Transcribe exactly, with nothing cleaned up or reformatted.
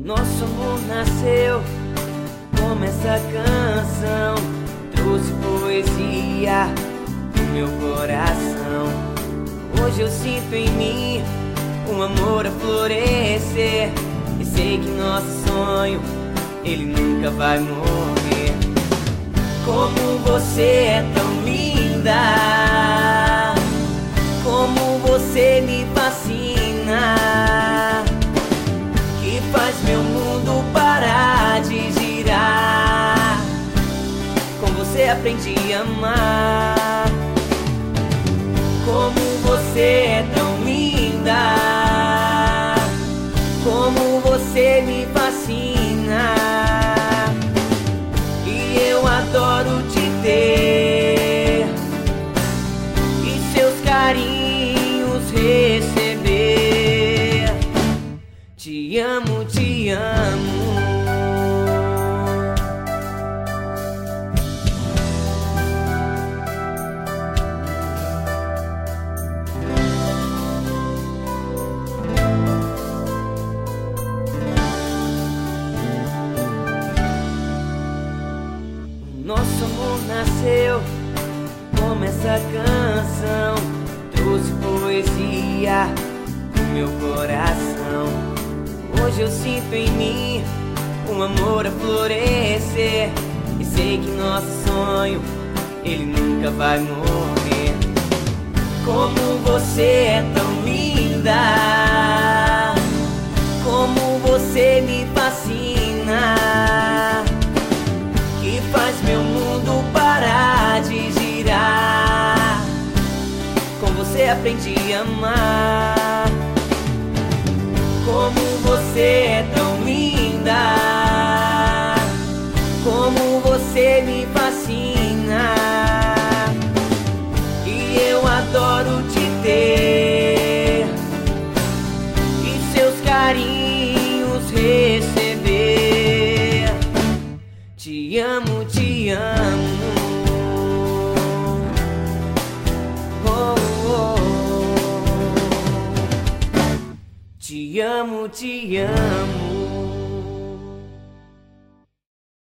Nosso amor nasceu como essa canção, trouxe poesia pro meu coração. Hoje eu sinto em mim um amor a florescer, e sei que nosso sonho, ele nunca vai morrer. Como você é tão linda, como você me fascina, que faz meu mundo parar de girar. Com você aprendi a amar. Como você é tão linda, como você me fascina, e eu adoro te ter e seus carinhos receber. Te amo, te amo. Nosso amor nasceu como essa canção, trouxe poesia pro meu coração. Hoje eu sinto em mim um amor a florescer, e sei que nosso sonho, ele nunca vai morrer. Como você é tão linda, como você me fascina, que faz meu mundo parar de girar. Com você aprendi a amar. Como você é tão linda, como você me fascina, e eu adoro te ter e seus carinhos receber. Te amo, te amo. Oh, oh. Te amo, te amo.